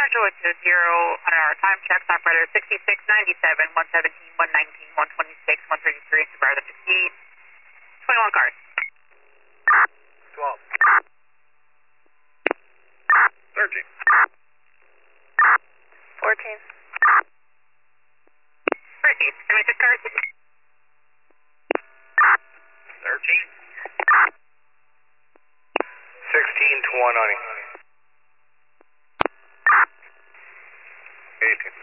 Central, it's a 0 on our time checks, operator 6697, 117, 119, 126, 133, it's about 58, 21 cars. 12. Searching. 14. 13, 76 cars. Searching. 16 to 190. 18.